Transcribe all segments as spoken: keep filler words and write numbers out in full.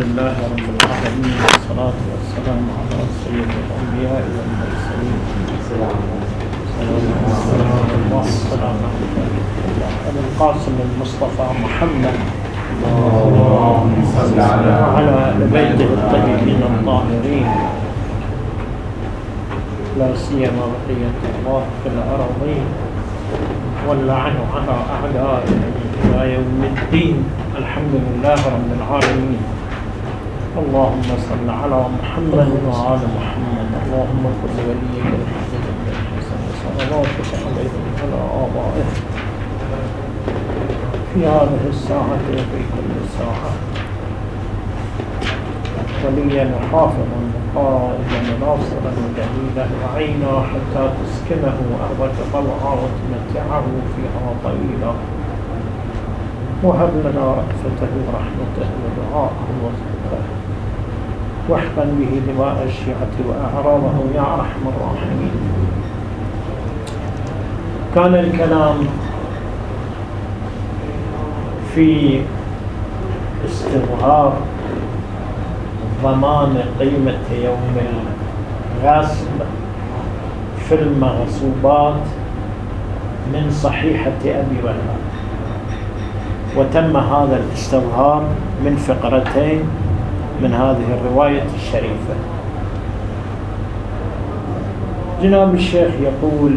لله رب العالمين والصلاة والسلام على سيد الأنبياء والمرسلين والسلام على القاسم المصطفى محمد وعلى أهل بيته الطيبين الطاهرين لا سيما بقية الله في الأراضين واللعن على أعدائهم إلى يوم الدين. الحمد لله رب العالمين. اللهم صل على محمد وعلى محمد. اللهم كن وليك الحسن بن الحسن صلواتك عليهم وعلى آبائهم في هذه الساعة وفي كل ساعة وليا وحافظا وقائدا وناصرا وجليلا وعينا حتى تسكنه أرضك طوعا وتمتعه فيها طويلا وهب لنا رأفته ورحمته ودعاءه وصدقه واحقن به دماء الشيعة وأعراضهم يا أرحم الراحمين. كان الكلام في استظهار ضمان قيمة يوم الغصب في المغصوبات من صحيحة أبي ولد، وتم هذا الاستظهار من فقرتين من هذه الرواية الشريفة. جناب الشيخ يقول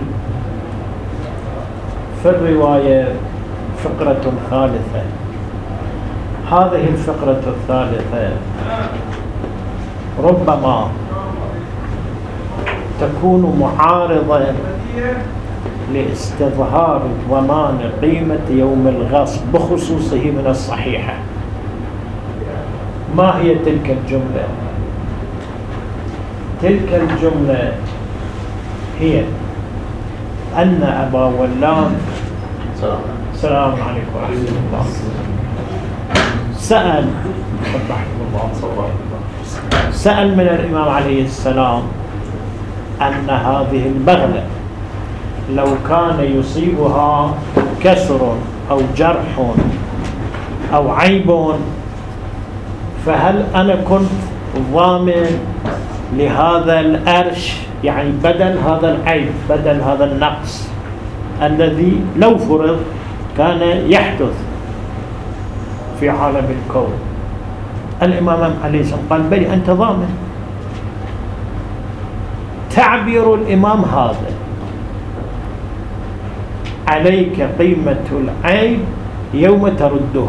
في الرواية فقرة ثالثة. هذه الفقرة الثالثة ربما تكون معارضة لاستظهار ضمان قيمة يوم الغصب بخصوصه من الصحيحة. ما هي تلك الجملة؟ تلك الجملة هي أن أبا ولاد السلام عليكم ورحمة الله سأل سأل من الإمام عليه السلام أن هذه البغلة لو كان يصيبها كسر أو جرح أو عيب فهل أنا كنت ضامن لهذا الأرش، يعني بدل هذا العيب بدل هذا النقص الذي لو فرض كان يحدث في عالم الكون؟ الإمام عليه السلام قال بلي أنت ضامن. تعبير الإمام هذا عليك قيمة العيب يوم ترده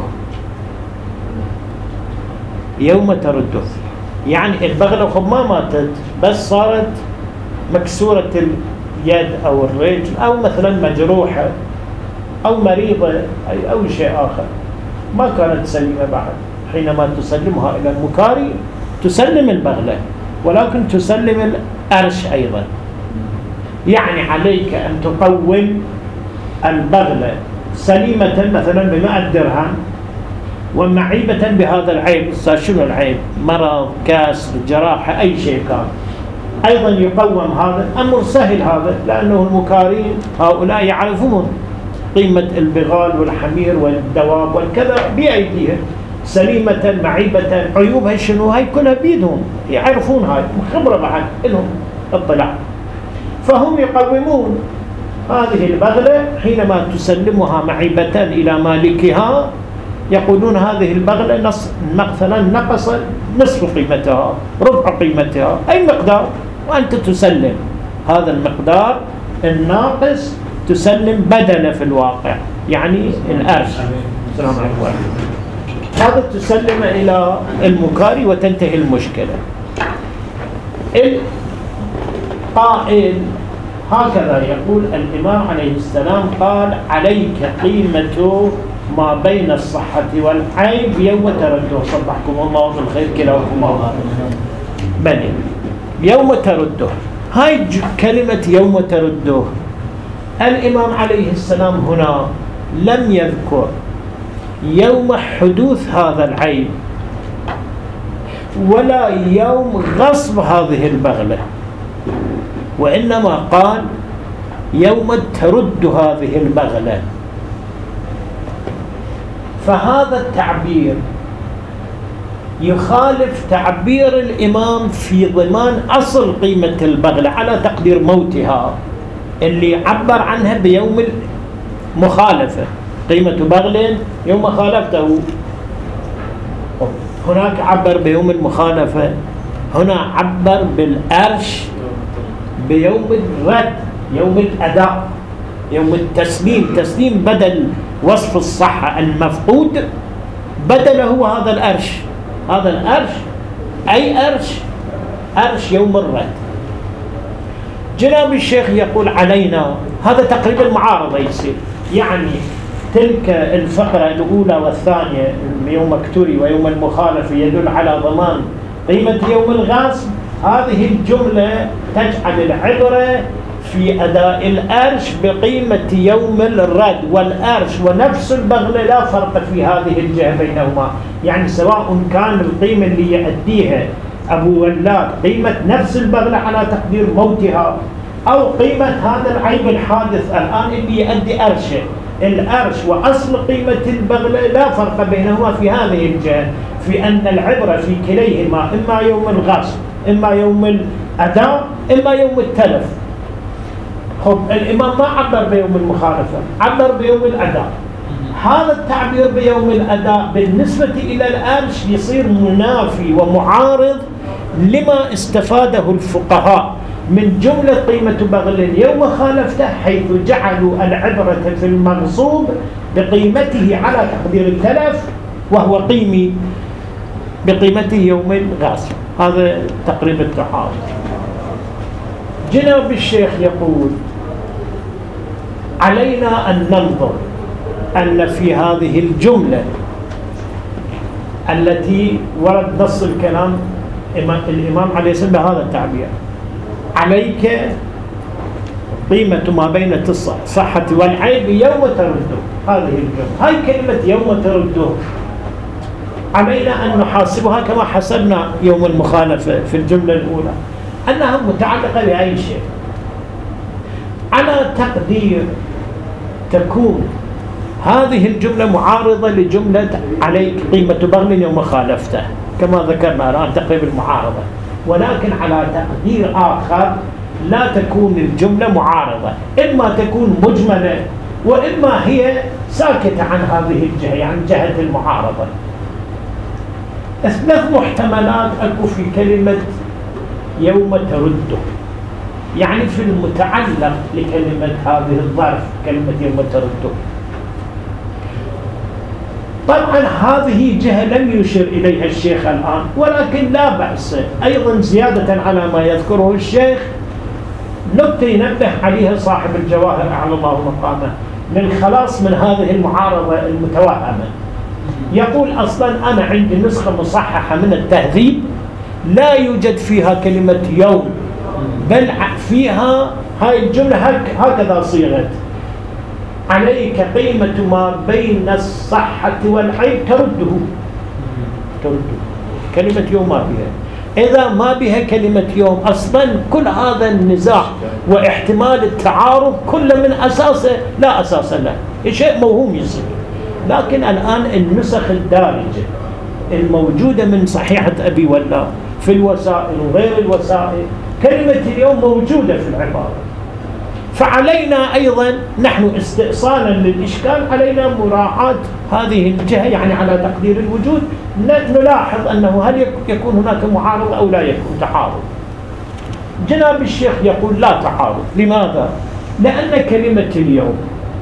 يوم ترده يعني البغلة خب ما ماتت بس صارت مكسورة اليد أو الرجل أو مثلا مجروحة أو مريضة أو شيء آخر ما كانت سليمة بعد. حينما تسلمها إلى المكاري تسلم البغلة ولكن تسلم الأرش أيضا. يعني عليك أن تقوم البغلة سليمة مثلا بمئة درهم ومعيبة بهذا العيب. شنو العيب؟ مرض، كسر، جراحة، أي شيء كان أيضا يقوم. هذا أمر سهل هذا لأنه المكارين هؤلاء يعرفون قيمة البغال والحمير والدواب والكذا بأيديهم سليمة معيبة عيوبها شنو هاي كلها بيدهم يعرفون، هاي خبرة بعد لهم اطلاع. فهم يقومون هذه البغلة حينما تسلمها معيبة إلى مالكها يقولون هذه البغلة نص مثلا نقص نصف قيمتها ربع قيمتها أي مقدار وأنت تسلم هذا المقدار الناقص تسلم بدل في الواقع يعني الأرش. السلام عليكم. هذا تسلم إلى المكاري وتنتهي المشكلة. القائل هكذا يقول الإمام عليه السلام قال عليك قيمة ما بين الصحة والعيب يوم ترده. صبحكم الله بالخير كلاكم الله. بني يوم ترده. هاي كلمة يوم ترده الإمام عليه السلام هنا لم يذكر يوم حدوث هذا العيب ولا يوم غصب هذه البغلة، وإنما قال يوم ترد هذه البغلة. فهذا التعبير يخالف تعبير الإمام في ضمان أصل قيمة البغلة على تقدير موتها اللي عبر عنها بيوم المخالفة، قيمة بغل يوم خالفته. هناك عبر بيوم المخالفة، هنا عبر بالأرش بيوم الرد، يوم الأداء، يوم التسليم. تسليم بدل وصف الصحة المفقود بدله هذا الأرش. هذا الأرش أي أرش؟ أرش يوم الرد. جناب الشيخ يقول علينا، هذا تقريبا المعارضة يصير، يعني تلك الفقرة الأولى والثانية يوم اكتري ويوم المخالفة يدل على ضمان قيمة يوم الغاصب، هذه الجملة تجعل العبرة في أداء الأرش بقيمة يوم الرد، والأرش ونفس البغلة لا فرق في هذه الجهة بينهما، يعني سواء كان القيمة اللي يؤديها أبو ولاد قيمة نفس البغلة على تقدير موتها، أو قيمة هذا العيب الحادث الآن اللي يؤدي أرشه. الأرش وأصل قيمة البغلة لا فرق بينهما في هذه الجهة، في أن العبرة في كليهما إما يوم الغصب، إما يوم الأداء، إما يوم التلف. خب الإمام ما عبر بيوم المخالفة، عبر بيوم الأداء. هذا التعبير بيوم الأداء بالنسبة إلى الأرش يصير منافي ومعارض لما استفاده الفقهاء من جملة قيمة بغل يوم خالفته، حيث جعلوا العبرة في المغصوب بقيمته على تقدير التلف، وهو قيمي بقيمته يوم الغاصب. هذا تقريبا التعارض. جناب الشيخ يقول علينا أن ننظر أن في هذه الجملة التي ورد نص الكلام الإمام عليه السلام بهذا التعبير، عليك قيمة ما بين الصحة والعيب يوم ترده، هذه الجملة، هاي كلمة يوم ترده علينا أن نحاسبها كما حسبنا يوم المخالفة في الجملة الأولى، أنها متعلقة بأي شيء، على تقدير تكون هذه الجملة معارضة لجملة عليك قيمة بغل يوم خالفته كما ذكرنا الآن تقريبا المعارضة، ولكن على تقدير آخر لا تكون الجملة معارضة، إما تكون مجملة وإما هي ساكتة عن هذه الجهة، يعني جهة المعارضة. ثلاث محتملات أكو في كلمة يوم ترده، يعني في المتعلق لكلمة هذه الظرف كلمة يوم ترده. طبعا هذه جهة لم يشر إليها الشيخ الآن، ولكن لا بأس أيضا زيادة على ما يذكره الشيخ نقطة ينبه عليها صاحب الجواهر أعلى الله مقامه للخلاص من هذه المعارضة المتوهمة. يقول أصلا أنا عندي نسخة مصححة من التهذيب لا يوجد فيها كلمة يوم، بل فيها هاي الجملة هكذا صيغت: عليك قيمة ما بين الصحة والعيب ترده. ترده كلمة يوم ما بها. إذا ما بها كلمة يوم أصلا كل هذا النزاع واحتمال التعارض كله من أساسه لا أساس له، شيء موهوم يصير. لكن الآن النسخ الدارجة الموجودة من صحيحة أبي ولا في الوسائل وغير الوسائل كلمة اليوم موجودة في العبارة، فعلينا أيضا نحن استئصالا للإشكال علينا مراعاة هذه الجهة، يعني على تقدير الوجود نلاحظ أنه هل يكون هناك معارضة أو لا يكون تعارض. جناب الشيخ يقول لا تعارض. لماذا؟ لأن كلمة اليوم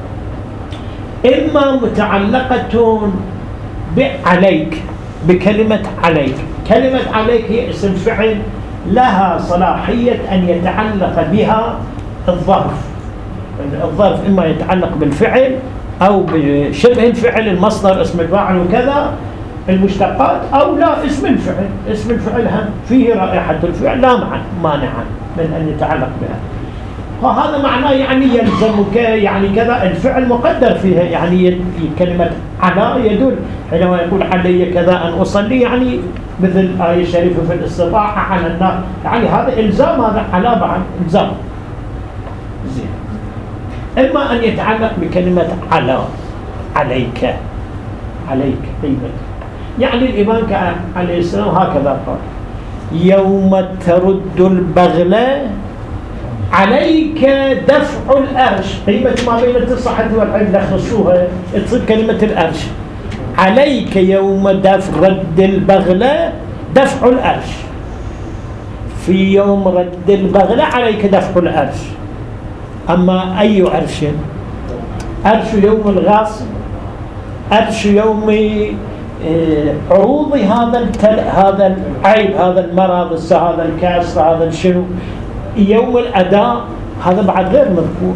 إما متعلقة بعليك بكلمة عليك، كلمة عليك هي اسم فعل لها صلاحية أن يتعلق بها الظرف. الظرف إما يتعلق بالفعل أو بشبه الفعل، المصدر اسم الفاعل وكذا المشتقات، أو لا اسم الفعل، اسم الفعل هم فيه رائحة الفعل لا مانعا من أن يتعلق بها. وهذا معناه يعني يلزمك يعني كذا الفعل مقدر فيها، يعني كلمة على يدل حينما يقول علي كذا أن أصلي، يعني مثل آية الشريفة في الاستطاعة على النار، يعني هذا إلزام، هذا على بعد إلزام. زين. إما أن يتعلق بكلمة على، عليك، عليك قيمة، يعني الإمام عليه السلام هكذا قال: يوم ترد البغلة عليك دفع الأرش. قيمة ما بين الصحة والعيب لخصوها تصير كلمة الأرش. عليك يوم دفع رد البغلة دفع الأرش. في يوم رد البغلة عليك دفع الأرش. أما أي أرش؟ أرش يوم الغاصب، أرش يوم عروض هذا التل... هذا العيب، هذا المرض، هذا الكسر، هذا شنو، يوم الأداء، هذا بعد غير مذكور.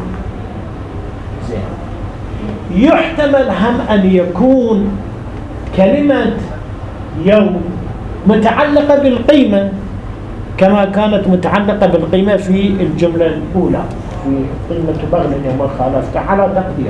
يحتمل هم أن يكون كلمة يوم متعلقة بالقيمة كما كانت متعلقة بالقيمة في الجملة الأولى في قيمة بغل يوم الخالفة على تقدير.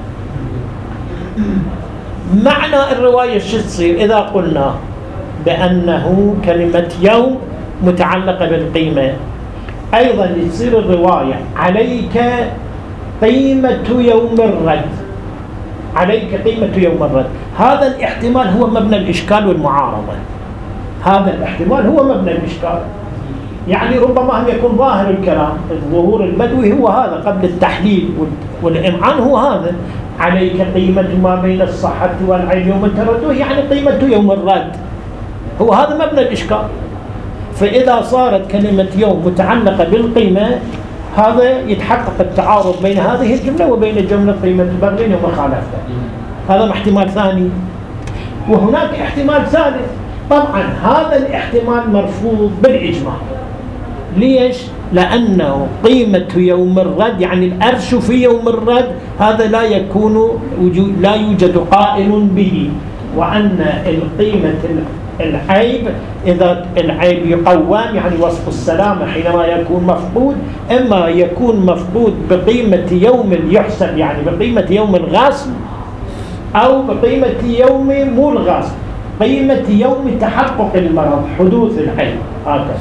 معنى الرواية شو تصير إذا قلنا بأنه كلمة يوم متعلقة بالقيمة؟ أيضا يصير الرواية عليك قيمة يوم الرد، عليك قيمة يوم الرد. هذا الاحتمال هو مبنى الإشكال والمعارضة. هذا الاحتمال هو مبنى الإشكال. يعني ربما هم يكون ظاهر الكلام الظهور البدوي هو هذا قبل التحليل والإمعان، هو هذا عليك قيمة ما بين الصحة والعيب يوم التردد، يعني قيمة يوم الرد، هو هذا مبنى الإشكال. فإذا صارت كلمة يوم متعلقة بالقيمة هذا يتحقق التعارض بين هذه الجملة وبين جملة قيمة بغل يوم خالفته. هذا احتمال ثاني. وهناك احتمال ثالث. طبعا هذا الاحتمال مرفوض بالإجماع. ليش؟ لأنه قيمة يوم الرد يعني الأرش في يوم الرد هذا لا يكون لا يوجد قائل به، وأن القيمة العيب إذا العيب يقوم يعني وصف السلامة حينما يكون مفقود، إما يكون مفقود بقيمة يوم يحسب يعني بقيمة يوم الغاصب، أو بقيمة يوم مو الغاصب، قيمة يوم تحقق المرض حدوث العيب. هكذا.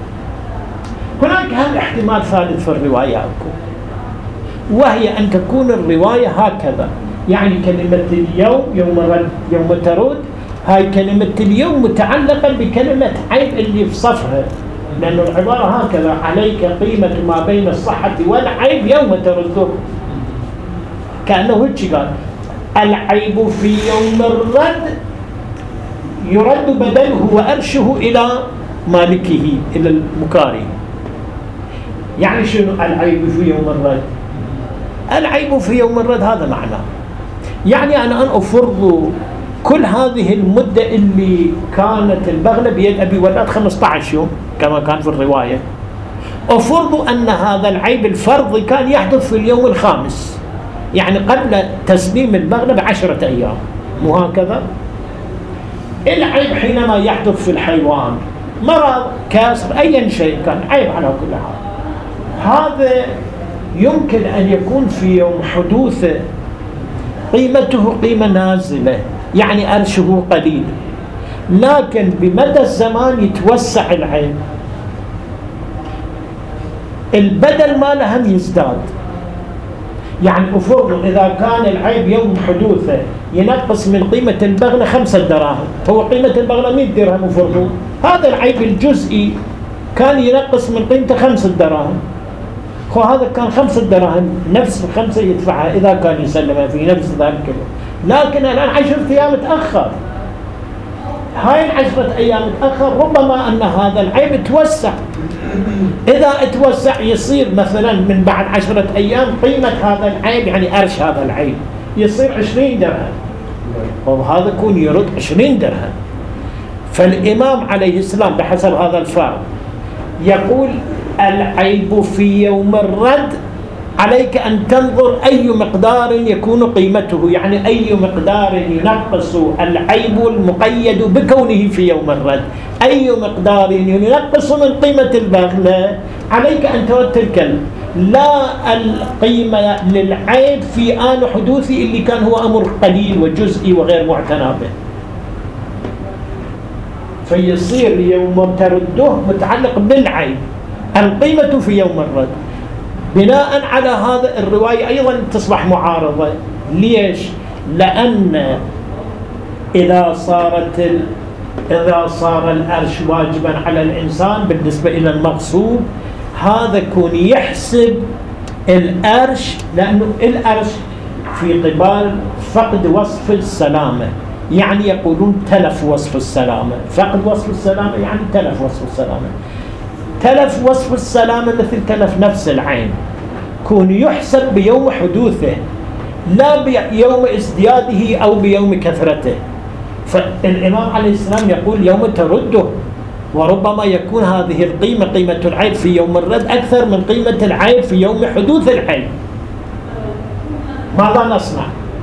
هناك هم احتمال ثالث في الرواية وهي أن تكون الرواية هكذا، يعني كلمة اليوم يوم الرد يوم ترد، هاي كلمة اليوم متعلقة بكلمة عيب اللي في صفها، لأن العبارة هكذا عليك قيمة ما بين الصحة والعيب يوم ترده. كأنه هيك قال العيب في يوم الرد يرد بدله وأرشه إلى مالكه إلى المكاري. يعني شنو العيب في يوم الرد؟ العيب في يوم الرد هذا معناه يعني أنا أن أفرض كل هذه المدة اللي كانت البغلة بيد أبي ولاد خمسة عشر يوم كما كان في الرواية، أفرض أن هذا العيب الفرضي كان يحدث في اليوم الخامس، يعني قبل تسليم البغلة بعشرة أيام، مو هكذا؟ العيب حينما يحدث في الحيوان مرض كسر أي شيء كان عيب على كل حال، هذا يمكن أن يكون في يوم حدوثه قيمته قيمة نازلة يعني أرشه قليل، لكن بمدى الزمان يتوسع العيب، البدل ما لهم يزداد. يعني أفرض إذا كان العيب يوم حدوثه ينقص من قيمة البغلة خمسة دراهم، هو قيمة البغلة مئة درهم، أفرض هذا العيب الجزئي كان ينقص من قيمته خمسة دراهم، وهذا كان خمسة دراهم نفس الخمسة يدفعها إذا كان يسلمها في نفس ذلك اليوم، لكن الآن عشرة أيام تأخر، هاي العشرة أيام تأخر ربما أن هذا العيب توسع، إذا توسع يصير مثلا من بعد عشرة أيام قيمة هذا العيب يعني أرش هذا العيب يصير عشرين درهم، وهذا يكون يرد عشرين درهم. فالإمام عليه السلام بحسب هذا الفرق يقول العيب في يوم الرد عليك أن تنظر أي مقدار يكون قيمته، يعني أي مقدار ينقص العيب المقيد بكونه في يوم الرد، أي مقدار ينقص من قيمة البغلة عليك أن ترد تلك، لا القيمة للعيب في آن حدوثه اللي كان هو أمر قليل وجزئي وغير معتنى به. فيصير يوم ترده متعلق بالعيب، القيمة في يوم الرد. بناء على هذا الرواية أيضا تصبح معارضة. ليش؟ لأن إذا صارت ال... إذا صار الأرش واجبا على الإنسان بالنسبة إلى المغصوب، هذا كون يحسب الأرش، لأنه الأرش في قبال فقد وصف السلامة، يعني يقولون تلف وصف السلامة. فقد وصف السلامة يعني تلف وصف السلامة. تلف وصف السلامة مثل تلف نفس العين، كون يحسب بيوم حدوثه لا بيوم ازدياده أو بيوم كثرته. فالإمام عليه السلام يقول يوم ترده، وربما يكون هذه القيمة قيمة العيب في يوم الرد أكثر من قيمة العيب في يوم حدوث العيب. ماذا نصنع؟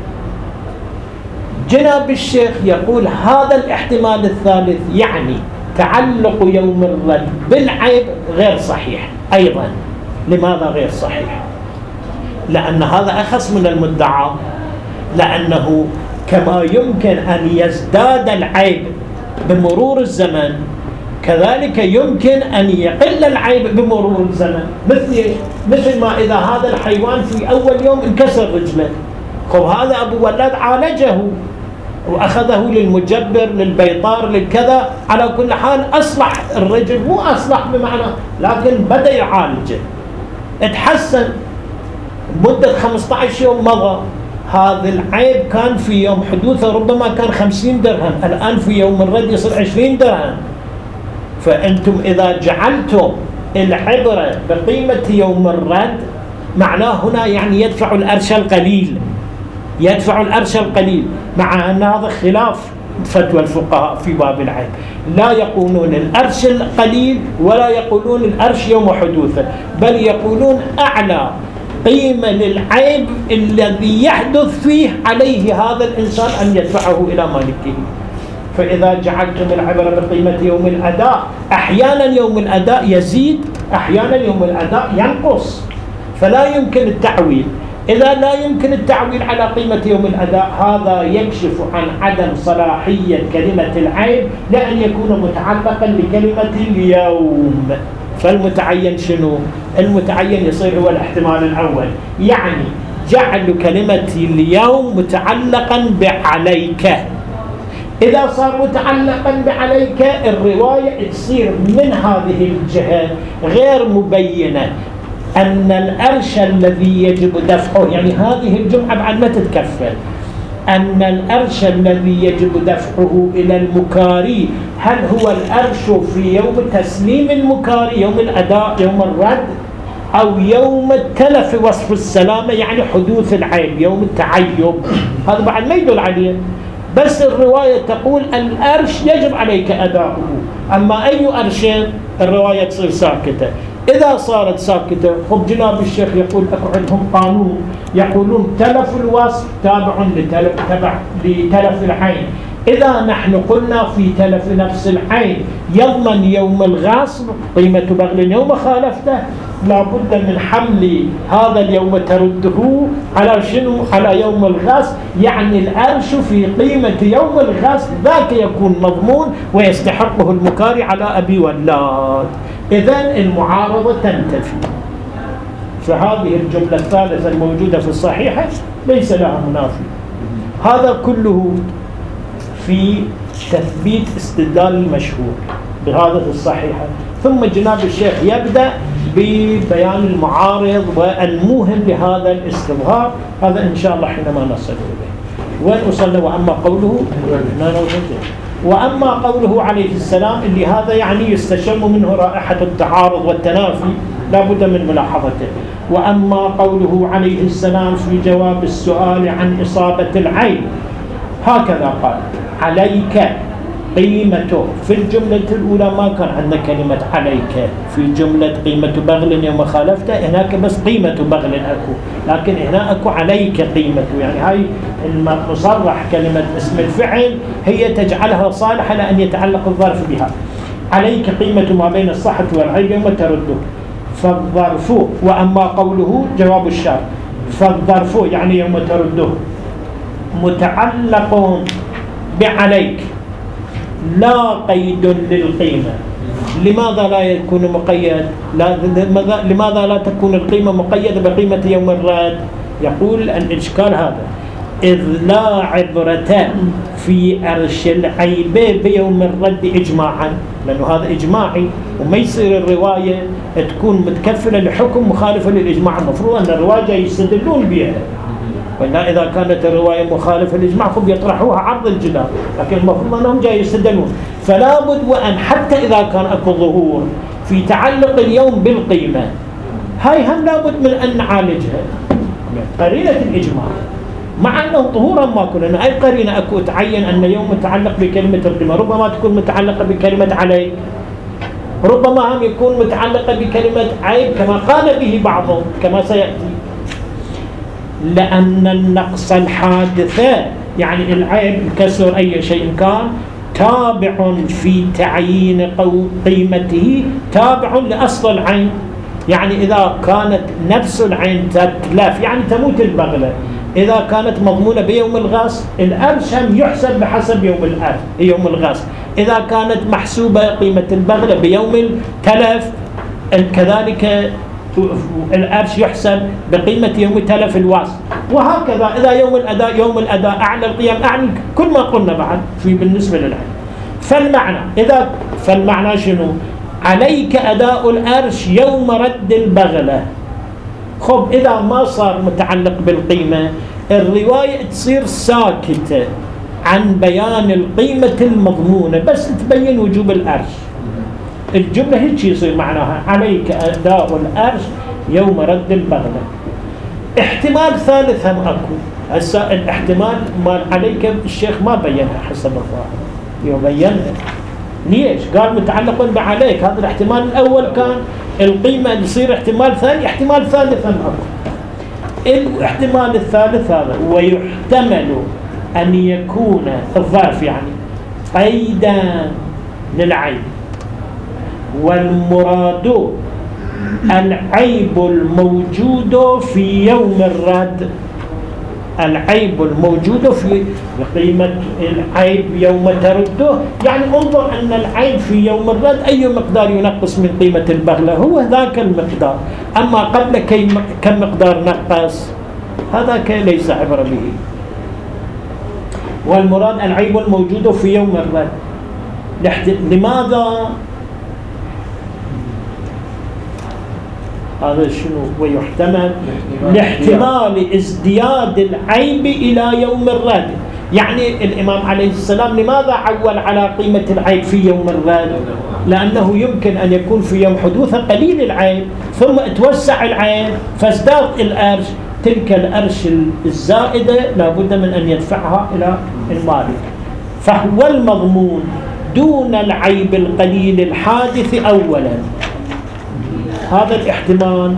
جناب الشيخ يقول هذا الاحتمال الثالث، يعني تعلق يوم الرد بالعيب غير صحيح أيضا. لماذا غير صحيح؟ لأن هذا أخص من المدعى، لأنه كما يمكن أن يزداد العيب بمرور الزمن كذلك يمكن أن يقل العيب بمرور الزمن. مثل مثل ما إذا هذا الحيوان في أول يوم انكسر رجله، خب هذا أبو ولد عالجه وأخذه للمجبر للبيطار للكذا، على كل حال أصلح الرجل، مو أصلح بمعنى لكن بدأ يعالجه، اتحسن. مدة خمسة عشر يوم مضى، هذا العيب كان في يوم حدوثه ربما كان خمسين درهم، الآن في يوم الرد يصير عشرين درهم. فأنتم إذا جعلتم العبرة بقيمة يوم الرد، معناه هنا يعني يدفع الأرش القليل، يدفع الأرش القليل، مع أن هذا خلاف فتوى الفقهاء في باب العيب. لا يقولون الأرش القليل ولا يقولون الأرش يوم حدوثه، بل يقولون أعلى قيمة للعيب الذي يحدث فيه عليه هذا الإنسان أن يدفعه إلى مالكه. فإذا جعلتم العبرة بقيمة يوم الأداء، أحيانا يوم الأداء يزيد، أحيانا يوم الأداء ينقص، فلا يمكن التعويل. إذا لا يمكن التعويل على قيمة يوم الأداء، هذا يكشف عن عدم صلاحية كلمة العيب لأن يكون متعلقا بكلمة اليوم. فالمتعين شنو؟ المتعين يصير هو الاحتمال الأول، يعني جعل كلمة اليوم متعلقا بعليك. إذا صار متعلقا بعليك، الرواية تصير من هذه الجهة غير مبينة أن الأرش الذي يجب دفعه، يعني هذه الجمعة بعد ما تتكفل، أن الأرش الذي يجب دفعه إلى المكاري، هل هو الأرش في يوم تسليم المكاري، يوم الأداء، يوم الرد، أو يوم التلف وصف السلامة يعني حدوث العيب، يوم التعيب؟ هذا بعد ما يدل عليه، بس الرواية تقول الأرش يجب عليك أداؤه. أما أي أرشين؟ الرواية تصير ساكتة. إذا صارت ساكتة، خب جناب الشيخ يقول أكو عندهم قانون، يقولون تلف الوصف تابع لتلف, تبع لتلف العين. إذا نحن قلنا في تلف نفس العين يضمن يوم الغصب قيمة بغل يوم خالفته، لابد من حمل هذا اليوم ترده على شنو؟ على يوم الغصب، يعني الأرش في قيمة يوم الغصب ذاك يكون مضمون ويستحقه المكاري على أبي ولاد. إذن المعارضة تنتفي. فهذه الجملة الثالثة الموجودة في الصحيحة ليس لها منافي. هذا كله في تثبيت استدلال المشهور بهذا الصحيحة. ثم جناب الشيخ يبدأ ببيان المعارض والموهم لهذا الاستظهار. هذا إن شاء الله حينما نصل إليه. وين وصلنا؟ وأما قوله وأما قوله عليه السلام اللي هذا يعني يستشم منه رائحة التعارض والتنافي، لا بد من ملاحظته. وأما قوله عليه السلام في جواب السؤال عن إصابة العين، هكذا قال: عليك قيمته. في الجملة الأولى ما كان عندنا كلمة عليك، في جملة قيمة بغل يوم خالفته، هناك بس قيمة بغل أكو، لكن هنا أكو عليك قيمته، يعني هاي المصرح كلمة اسم الفعل هي تجعلها صالحة لأن يتعلق الظرف بها. عليك قيمة ما بين الصحة والعيب يوم ترده. فالظرف. وأما قوله جواب الشرط، فالظرف يعني يوم ترده متعلق بعليك لا قيد للقيمة. لماذا لا يكون مقيد؟ لا لماذا لا تكون القيمة مقيدة بقيمة يوم الرد؟ يقول الإشكال هذا: إذ لا عبرة في أرش العيب بيوم الرد إجماعا، لأنه هذا إجماعي وما يصير الرواية تكون متكفلة لحكم مخالفة للإجماع. المفروض أن الرواية يستدلون بها، ولا إذا كانت الرواية مخالفة للإجماع خب يطرحوها عرض الجدار، لكن المفروض أنهم جاي يستدلون. فلا بد وأن حتى إذا كان أكو ظهور في تعلق اليوم بالقيمة، هاي هم لابد من أن نعالجها قرينة الإجماع، مع أنه ظهورا ما كنا أي قرينة أكو تعين أن يوم متعلق بكلمة القيمة، ربما تكون متعلقة بكلمة عليك، ربما هم يكون متعلقة بكلمة عيب كما قال به بعضهم كما سيأتي. لأن النقص الحادثة يعني العيب الكسر أي شيء كان تابع في تعيين قيمته، تابع لأصل العين. يعني إذا كانت نفس العين تتلف يعني تموت البغلة، إذا كانت مضمونة بيوم الغاص الأرش هم يحسب بحسب يوم الأرش يوم الغاص، إذا كانت محسوبة قيمة البغلة بيوم التلف كذلك الأرش يحسب بقيمة يوم تلف الواس، وهكذا. إذا يوم الأداء يوم الأداء أعلى القيم أعلى كل ما قلنا بعد في بالنسبة للعين. فالمعنى إذا فالمعنى شنو؟ عليك أداء الأرش يوم رد البغلة. خب إذا ما صار متعلق بالقيمة الرواية تصير ساكتة عن بيان القيمة المضمونة، بس تبين وجوب الأرش. الجملة هيك يصير معناها عليك أداء الأرش يوم رد البغلة. احتمال ثالث هم أكو، هسا الاحتمال مال عليك الشيخ ما بينها حسب الظاهر، يبينها ليش؟ قال متعلق بعليك، هذا الاحتمال الأول كان القيمة يصير احتمال ثاني، احتمال ثالث هم أكو. الاحتمال الثالث هذا ويحتمل أن يكون الظرف يعني قيدا للعيب، والمراد العيب الموجود في يوم الرد، العيب الموجود في قيمة العيب يوم ترده. يعني انظر أن العيب في يوم الرد أي مقدار ينقص من قيمة البغلة هو ذاك المقدار، أما قبل كم مقدار نقص هذا ليس عبر به. والمراد العيب الموجود في يوم الرد. لماذا؟ هذا شنو؟ ويحتمل لاحتمال ازدياد العيب إلى يوم الرد. يعني الإمام عليه السلام لماذا عول على قيمة العيب في يوم الرد؟ لأنه يمكن أن يكون في يوم حدوثه قليل العيب ثم توسع العيب فازداد الأرش، تلك الأرش الزائدة لابد من أن يدفعها إلى المالك، فهو المضمون دون العيب القليل الحادث أولا. هذا الاحتمال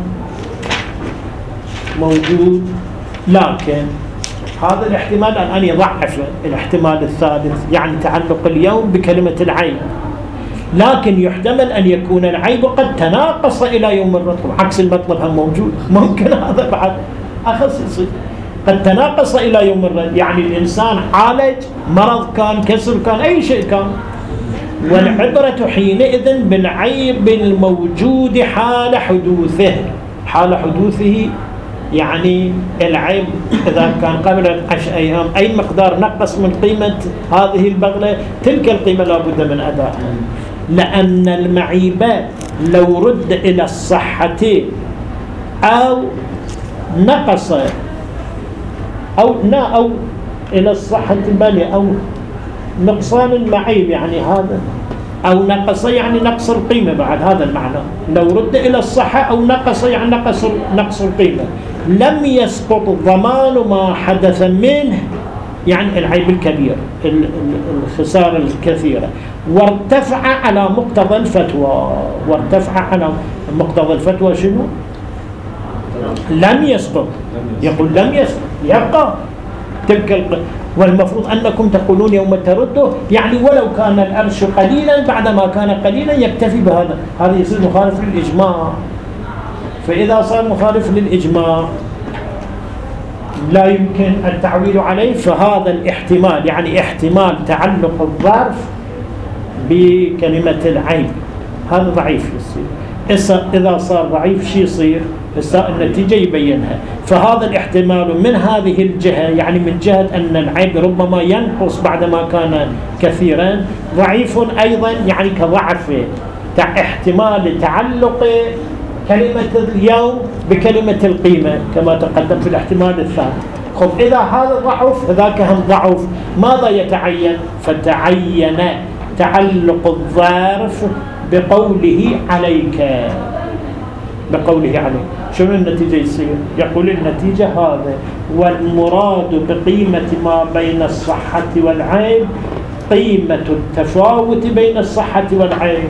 موجود، لكن هذا الاحتمال الآن يضعف الاحتمال الثالث يعني تعلق اليوم بكلمة العيب، لكن يحتمل أن يكون العيب قد تناقص إلى يوم الرد، عكس المطلب هم موجود، ممكن هذا بعد أخص يصير قد تناقص إلى يوم الرد، يعني الإنسان عالج مرض كان كسر كان أي شيء كان، والعبرة حينئذ بالعيب الموجود حال حدوثه. حال حدوثه يعني العيب إذا كان قبل عشر أيام أي مقدار نقص من قيمة هذه البغلة تلك القيمة لابد من أدائها، لأن المعيب لو رد إلى الصحة أو نقص أو نا أو إلى الصحة بل أو نقصان المعيب يعني هذا أو نقص يعني نقص القيمة بعد هذا المعنى، لو رد إلى الصحة أو نقص يعني نقص نقص القيمة لم يسقط ضمان ما حدث منه يعني العيب الكبير الخسارة الكثيرة، وارتفع على مقتضى الفتوى. وارتفع على مقتضى الفتوى شنو؟ لم يسقط، يقول لم يسقط يبقى تلك الق... والمفروض أنكم تقولون يوم ترده يعني ولو كان الأرش قليلا بعدما كان قليلا يكتفي بهذا، هذا يصير مخالف للإجماع. فإذا صار مخالف للإجماع لا يمكن التعويل عليه، فهذا الاحتمال يعني احتمال تعلق الظرف بكلمة العيب هذا ضعيف يصير. إذا صار ضعيف شي يصير؟ النتيجة يبينها. فهذا الاحتمال من هذه الجهة، يعني من جهة أن العيب ربما ينقص بعدما كان كثيرا، ضعيف أيضا، يعني كضعف احتمال تعلق كلمة اليوم بكلمة القيمة كما تقدم في الاحتمال الثاني. خب إذا هذا ضعف ذاك هم ضعف، ماذا يتعين؟ فتعين تعلق الظرف بقوله عليك، بقوله عليك. شنو النتيجة يصير؟ يقول النتيجة هذا: والمراد بقيمة ما بين الصحة والعيب قيمة التفاوت بين الصحة والعيب،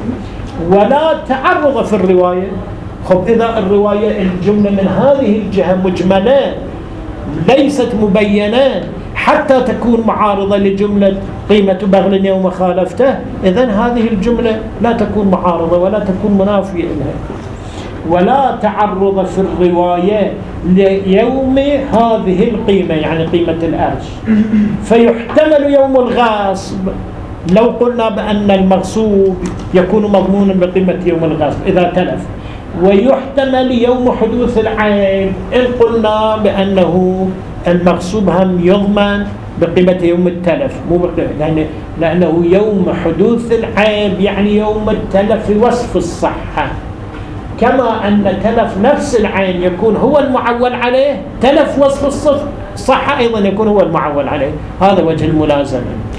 ولا تعرض في الرواية. خب إذا الرواية الجملة من هذه الجهة مجملة ليست مبينة حتى تكون معارضة لجملة قيمة بغل يوم خالفته، إذن هذه الجملة لا تكون معارضة ولا تكون منافية لها. ولا تعرض في الرواية ليوم هذه القيمة، يعني قيمة الأرش، فيحتمل يوم الغاصب لو قلنا بأن المغصوب يكون مضمونا بقيمة يوم الغاصب إذا تلف، ويحتمل يوم حدوث العيب إن قلنا بأنه المغصوب هم يضمن بقيمة يوم التلف، مو لأن لأنه يوم حدوث العيب يعني يوم التلف وصف الصحة، كما أن تلف نفس العين يكون هو المعول عليه، تلف وصف الصحة أيضا يكون هو المعول عليه. هذا وجه الملازمة.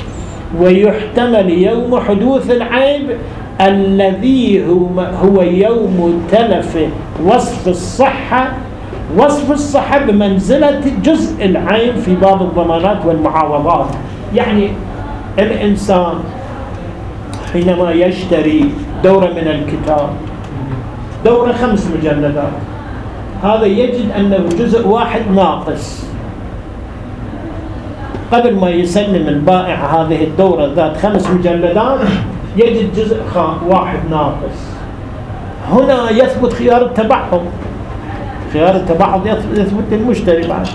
ويحتمل يوم حدوث العيب الذي هو يوم تلف وصف الصحة، وصف الصحة بمنزلة جزء العين في باب الضمانات والمعاوضات. يعني الإنسان حينما يشتري دورة من الكتاب، دورة خمس مجلدات، هذا يجد أنه جزء واحد ناقص. قبل ما يسلم البائع هذه الدورة ذات خمس مجلدات يجد جزء واحد ناقص. هنا يثبت خيار التبعض، خيار التبعض يثبت للمشتري بعد.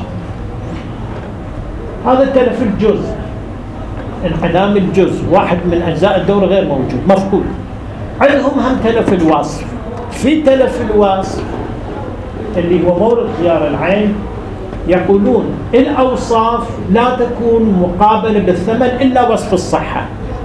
هذا تلف الجزء، انعدام الجزء، واحد من أجزاء الدورة غير موجود، مفقود. عندهم هم تلف الوصف. في تلف الوصف اللي هو مورد خيار العين يقولون الأوصاف لا تكون مقابلة بالثمن إلا وصف الصحة.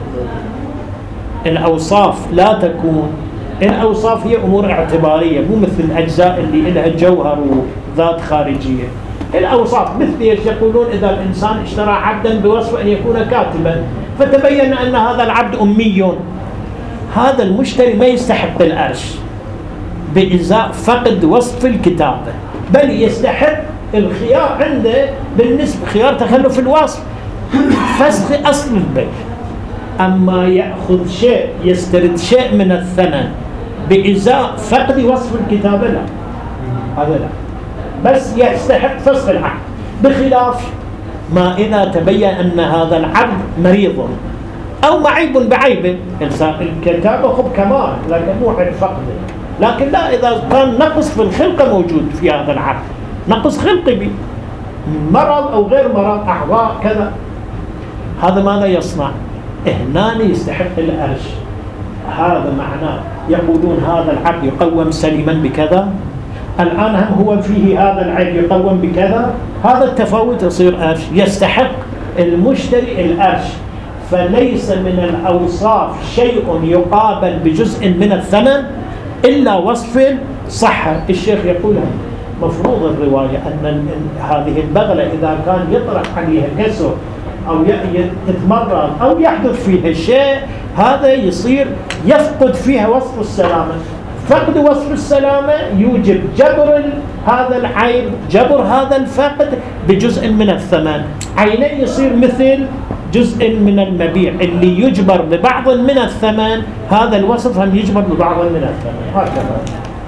الأوصاف لا تكون، الأوصاف هي أمور اعتبارية، مو مثل الأجزاء اللي لها جوهر وذات خارجية. الأوصاف مثل ايش؟ يقولون إذا الإنسان اشترى عبدا بوصف أن يكون كاتبا، فتبين أن هذا العبد أمي، هذا المشتري ما يستحق الأرش بإزاء فقد وصف الكتابة، بل يستحق الخيار عنده بالنسبة خيار تخلف الوصف، فسخ أصل البيع. أما يأخذ شيء يسترد شيء من الثمن بإزاء فقد وصف الكتابة لا، هذا لا، بس يستحق فسخ العقد. بخلاف ما إذا تبين أن هذا العبد مريض أو معيب بعيب، الكتابة خب كمال لكن مو عيب فقده، لكن لا، إذا كان نقص في الخلقة موجود في هذا العبد، نقص خلقي بي مرض أو غير مرض، أعضاء كذا، هذا ماذا يصنع؟ هنا يستحق الأرش. هذا معناه يقولون هذا العبد يقوم سليما بكذا، الآن هم هو فيه هذا العيب يقوم بكذا، هذا التفاوت يصير أرش، يستحق المشتري الأرش. فليس من الأوصاف شيء يقابل بجزء من الثمن إلا وصف صحة. الشيخ يقول مفروض الرواية أن هذه البغلة إذا كان يطرح عليها كسر أو يتمرر أو يحدث فيها شيء، هذا يصير يفقد فيها وصف السلامة. فقد وصف السلامة يوجب جبر هذا العيب، جبر هذا الفقد بجزء من الثمن. عينين يصير مثل جزء من المبيع اللي يجبر ببعض من الثمن، هذا الوصف هم يجبر ببعض من الثمن. هكذا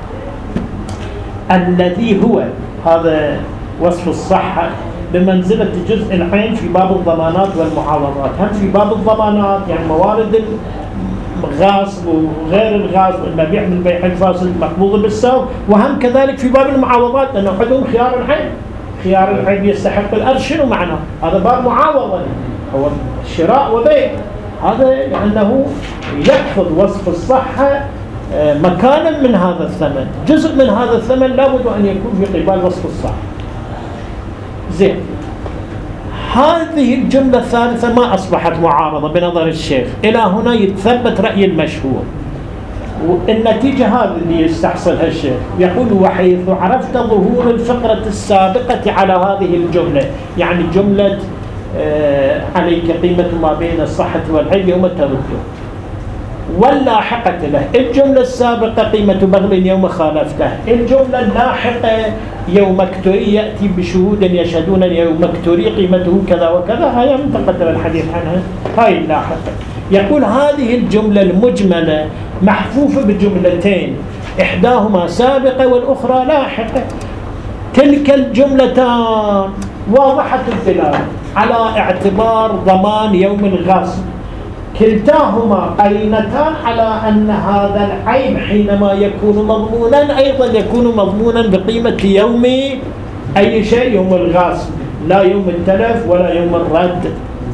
الذي هو هذا وصف الصحة بمنزلة جزء العين في باب الضمانات والمعاوضات. هم في باب الضمانات يعني موارد الغاصب وغير الغاصب، المبيع من البيع الفاسد مقبوض بالسوء، وهم كذلك في باب المعاوضات لأنه عندهم خيار العين. خيار العين يستحق الأرش. شنو معناه؟ هذا باب معاوضة، هو شراء وبيع. هذا لأنه يأخذ وصف الصحة مكانا من هذا الثمن، جزء من هذا الثمن لابد أن يكون في قبال وصف الصاحب. زين، هذه الجملة الثالثة ما أصبحت معارضة بنظر الشيخ. إلى هنا يتثبت رأي المشهور، والنتيجة هذه اللي يستحصلها الشيخ. يقول: وحيث عرفت ظهور الفقرة السابقة على هذه الجملة، يعني جملة آه عليك قيمة ما بين الصحة والعيب يوم ترده، واللاحقة له الجملة السابقة قيمة بغل يوم خالفته، الجملة اللاحقة يوم اكتري يأتي بشهود يشهدون يوم اكتري قيمته كذا وكذا، هاي من تقدم الحديث عنها، هاي اللاحقة. يقول: هذه الجملة المجملة محفوفة بجملتين، إحداهما سابقة والأخرى لاحقة. تلك الجملتان واضحة الدلالة على اعتبار ضمان يوم الغصب، كلتاهما قرينتان على أن هذا العيب حينما يكون مضمونا أيضا يكون مضمونا بقيمة يوم أي شيء، يوم الغصب، لا يوم التلف ولا يوم الرد،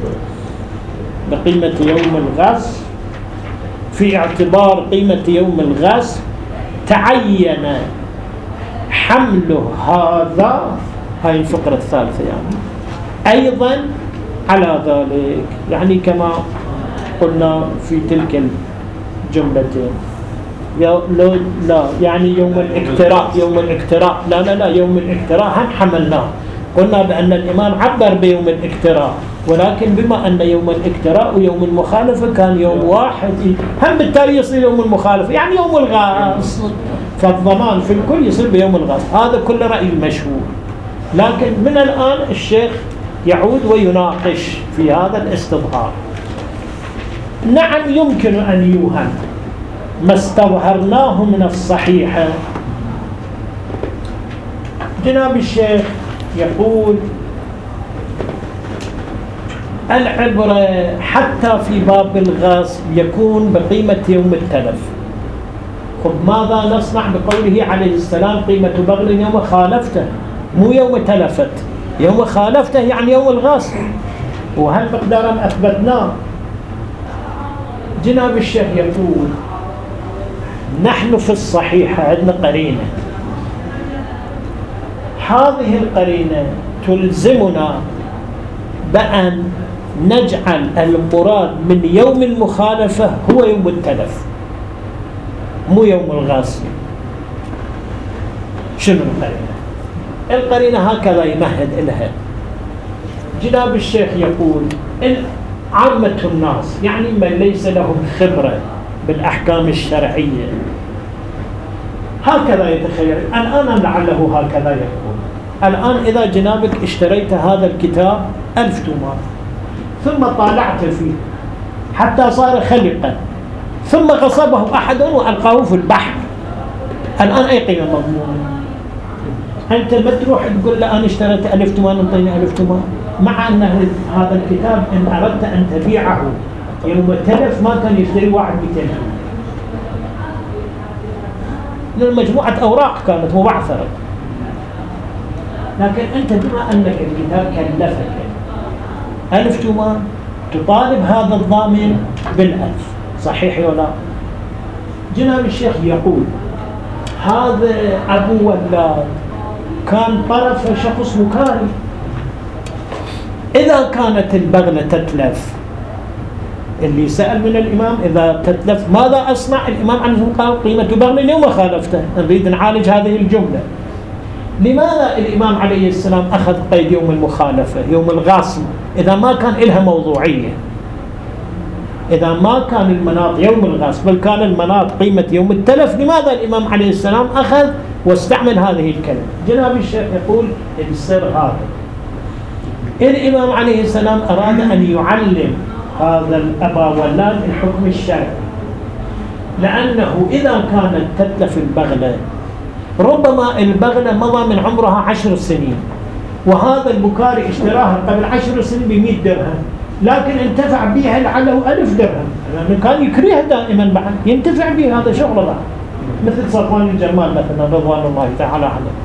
بقيمة يوم الغصب. في اعتبار قيمة يوم الغصب تعين حمله هذا، هاي الفقرة الثالثة يعني أيضا على ذلك، يعني كما قلنا في تلك الجملتين. لا, لا يعني يوم الاقتراء، يوم الاقتراء لا لا لا يوم الاقتراء هم حملناه، قلنا بأن الإمام عبر بيوم الاقتراء، ولكن بما أن يوم الاقتراء ويوم المخالفة كان يوم واحد، هم بالتالي يصير يوم المخالفة يعني يوم الغاص، فالضمان في الكل يصير بيوم الغاص. هذا كل رأي المشهور، لكن من الآن الشيخ يعود ويناقش في هذا الاستظهار. نعم يمكن أن يوهم ما استظهرناه من الصحيحة. جناب الشيخ يقول: العبرة حتى في باب الغصب يكون بقيمة يوم التلف. خب ماذا نصنع بقوله عليه السلام قيمة بغل يوم خالفته، مو يوم تلفت، يوم خالفته يعني يوم الغصب، وهل مقدارا أثبتناه. جناب الشيخ يقول: نحن في الصحيحة عندنا قرينة، هذه القرينة تلزمنا بأن نجعل المراد من يوم المخالفة هو يوم التلف مو يوم الغصب. شنو القرينة؟ القرينة هكذا يمهد إلها. جناب الشيخ يقول: عامة الناس يعني من ليس لهم خبرة بالأحكام الشرعية هكذا يتخيل. الآن لعله هكذا يقول: الآن إذا جنابك اشتريت هذا الكتاب ألف تومان ثم طالعت فيه حتى صار خلقا، ثم غصبه أحد وألقاه في البحر، الآن أي قيمة مضمونة؟ أنت ما تروح تقول له أنا اشتريت ألف تومان انطيني ألف تومان، مع أن هذا الكتاب إن أردت أن تبيعه يوم التلف ما كان يشتري واحد مئتين، لأن مجموعة أوراق كانت مبعثرة. لكن أنت بما أنك الكتاب كلفك ألف تومان تطالب هذا الضامن بالألف، صحيح ولا؟ جناب الشيخ يقول: هذا أبو ولاد كان طرف شخص مكاري، إذا كانت البغلة تتلف، اللي سأل من الإمام إذا تتلف ماذا أصنع؟ الإمام عنه قال قيمة بغل اليوم خالفته، نريد نعالج هذه الجملة. لماذا الإمام عليه السلام أخذ قيد يوم المخالفة يوم الغاصب إذا ما كان إلها موضوعية، إذا ما كان المناط يوم الغاصب بل كان المناط قيمة يوم التلف؟ لماذا الإمام عليه السلام أخذ واستعمل هذه الكلمة؟ جناب الشيخ يقول: السر هذا الإمام عليه السلام أراد أن يعلم هذا الأبا ولاد الحكم الشرعي، لأنه إذا كانت تتلف البغلة ربما البغلة مضى من عمرها عشر سنين، وهذا البكاري اشتراها قبل عشر سنين بمئة درهم، لكن انتفع بها لعله ألف درهم، لأنه كان يكريها دائما بعد ينتفع بها، هذا شغل الله، مثل صفوان الجمال مثلا رضوان الله تعالى عنه.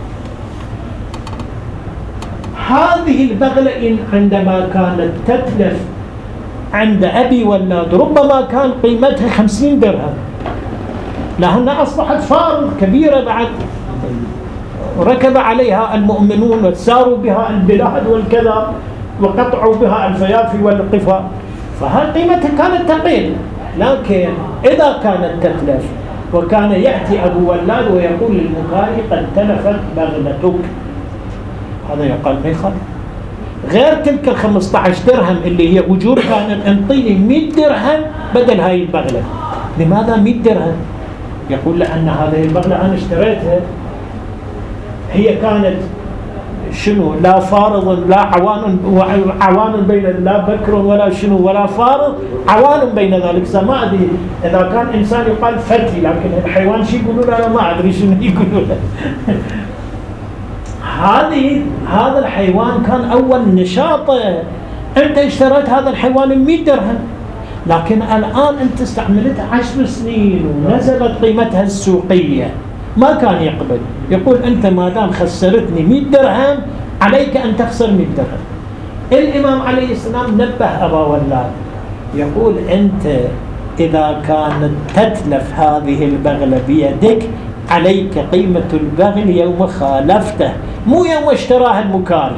هذه البغلة عندما كانت تتلف عند أبي ولاد ربما كان قيمتها خمسين درهم، لأنها أصبحت فارض كبيرة بعد، ركب عليها المؤمنون وساروا بها البلاد والكذا وقطعوا بها الفيافي والقفا، فهذه قيمتها كانت تقل. لكن إذا كانت تتلف وكان يأتي أبو ولاد ويقول للمكاري قد تلفت بغلتك، هذا يقال ما يخالف. غير تلك الخمسة عشر درهم اللي هي أجور، كان انطيني مئة درهم بدل هاي البغلة. لماذا مئة درهم؟ يقول لأن هذه البغلة أنا اشتريتها، هي كانت شنو لا فارض لا عوان، عوان بين لا بكر ولا شنو ولا فارض، عوان بين ذلك. سما أدري إذا كان إنسان يقال فتي، لكن الحيوان شي يقولوا له أنا ما أدري شنو يقولوا له. هذه هذا الحيوان كان أول نشاطه، أنت اشتريت هذا الحيوان مئة درهم، لكن الآن أنت استعملتها عشر سنين ونزلت قيمتها السوقية، ما كان يقبل. يقول أنت ما دام خسرتني مئة درهم عليك أن تخسر مئة درهم. الإمام عليه السلام نبه أبا ولاد، يقول أنت إذا كانت تتلف هذه البغلة بيدك عليك قيمة البغل يوم خالفته، مو يوم اشتراها المكاري.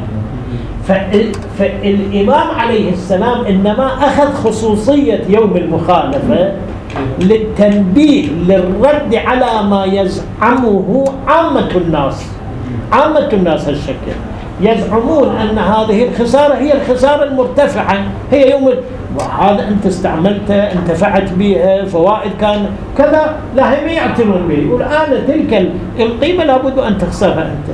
فالإمام عليه السلام إنما أخذ خصوصية يوم المخالفة للتنبيه للرد على ما يزعمه عامة الناس. عامة الناس هالشكل يزعمون أن هذه الخسارة هي الخسارة المرتفعة، هي يوم وهذا أنت استعملتها انتفعت بها فوائد كان كذا، لا هم يعتنون به. يقول أنا تلك القيمة لابد أن تخسرها أنت.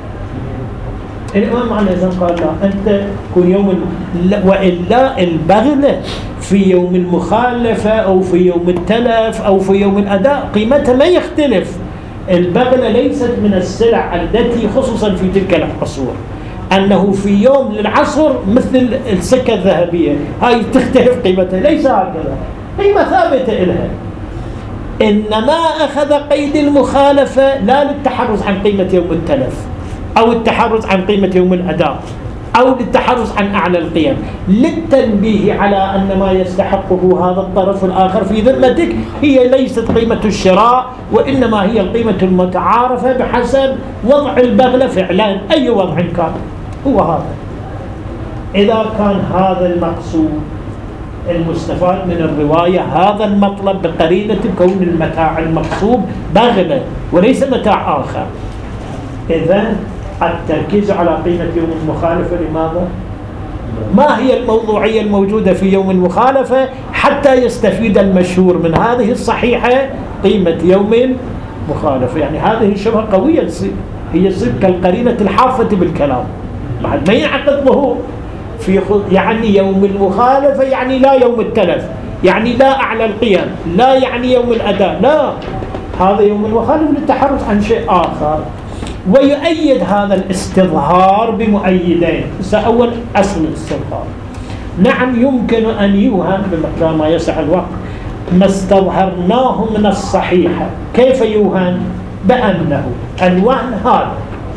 الإمام عليه السلام قال لا، أنت كل يوم، وإلا البغلة في يوم المخالفة أو في يوم التلف أو في يوم الأداء قيمتها ما يختلف. البغلة ليست من السلع التي خصوصا في تلك العصور أنه في يوم للعصر مثل السكة الذهبية هاي تختلف قيمتها، ليس هكذا، قيمة ثابتة إلها. إنما أخذ قيد المخالفة لا للتحرز عن قيمة يوم التلف أو التحرز عن قيمة يوم الأداء أو للتحرز عن أعلى القيم، للتنبيه على أن ما يستحقه هذا الطرف الآخر في ذمتك هي ليست قيمة الشراء، وإنما هي القيمة المتعارفة بحسب وضع البغلة فعلا، أي وضع كان هو هذا. إذا كان هذا المقصود المستفاد من الرواية هذا المطلب بقرينة كون المتاع المقصود بغلة وليس متاع آخر، إذن التركيز على قيمة يوم المخالفة لماذا؟ ما هي الموضوعية الموجودة في يوم المخالفة حتى يستفيد المشهور من هذه الصحيحة قيمة يوم المخالفة؟ يعني هذه شبهة قوية هي تصير كالقرينة الحافة بالكلام، بعد ما يعقد ظهور في يعني يوم المخالفة يعني لا يوم التلف، يعني لا أعلى القيم، لا يعني يوم الأداء، لا، هذا يوم المخالفة للتحرز عن شيء آخر. ويؤيد هذا الاستظهار بمؤيدين. أول أصل الاستظهار، نعم يمكن أن يوهم بمقدار ما يسع الوقت ما استظهرناه من الصحيحة. كيف يوهم؟ بأنه الوهم هذا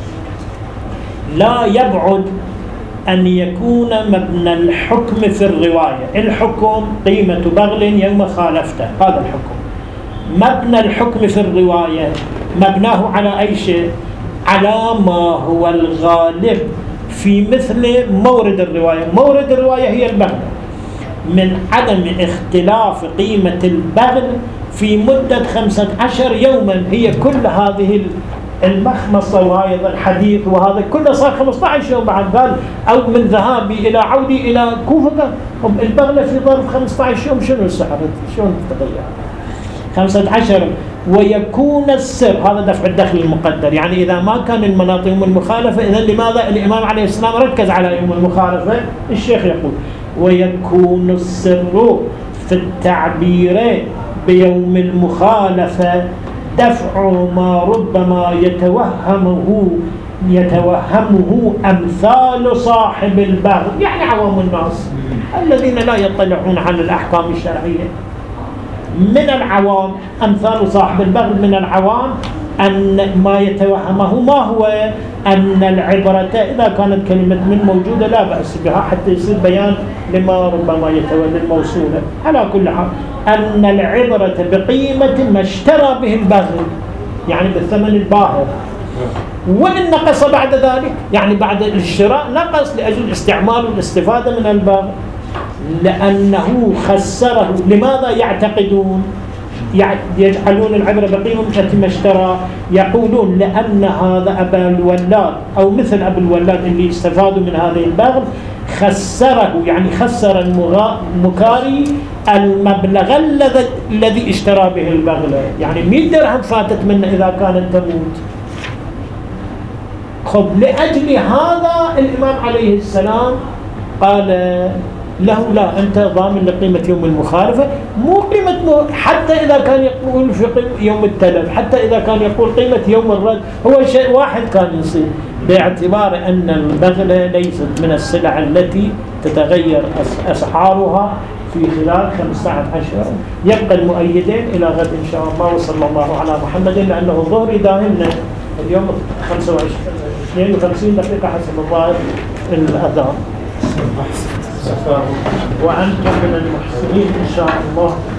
لا يبعد أن يكون مبنى الحكم في الرواية، الحكم قيمة بغل يوم خالفته، هذا الحكم. مبنى الحكم في الرواية مبناه على أي شيء؟ على ما هو الغالب في مثل مورد الرواية. مورد الرواية هي البغل، من عدم اختلاف قيمة البغل في مدة خمسة عشر يوما. هي كل هذه المخمصة وهذا الحديث وهذا كله صار خمسة عشر يوم بعد قال، أو من ذهابي إلى عودي إلى كوفة البغلة في ظرف خمسة عشر يوم شنو السعر؟ شلون تتغير؟ خمسة عشر. ويكون السر هذا دفع الدخل المقدر، يعني إذا ما كان المناط يوم المخالفة إذن لماذا الإمام عليه السلام ركز على يوم المخالفة؟ الشيخ يقول ويكون السر في التعبير بيوم المخالفة دفع ما ربما يتوهمه يتوهمه أمثال صاحب البغل، يعني عوام الناس الذين لا يطلعون على الأحكام الشرعية من العوام. أمثال صاحب البغل من العوام أن ما يتوهمه ما هو أن العبرة إذا كانت كلمة من موجودة لا بأس بها حتى يصير بيان لما ربما يتولى الموصولة. على كل حال أن العبرة بقيمة ما اشترى به الباغي، يعني بالثمن الباهظ، وإن نقص بعد ذلك، يعني بعد الشراء نقص لأجل استعمال والاستفادة من الباغي، لأنه خسره. لماذا يعتقدون يجعلون العبرة بقيمة ما اشترى؟ يقولون لأن هذا أبا الولاد أو مثل أبا الولاد اللي استفادوا من هذه البغل خسره، يعني خسر المكاري المبلغ الذي الذي اشترى به البغلة، يعني مئة درهم فاتت منه إذا كانت تموت. خب لأجل هذا الإمام عليه السلام قال له لا، أنت ضامن لقيمة يوم المخالفة، مو قيمة، حتى إذا كان يقول في يوم التلف، حتى إذا كان يقول قيمة يوم الرد، هو شيء واحد كان يصير، باعتبار أن البغلة ليست من السلع التي تتغير أسعارها في خلال خمسة عشر. يبقى المؤيدين إلى غد إن شاء الله، وصلى الله على محمد، لأنه الظهر دائما اليوم خمسة وعشرين اثنين وخمسين دقيقة حسب الظاهر الأذان، وأنتم من المحسنين إن شاء الله.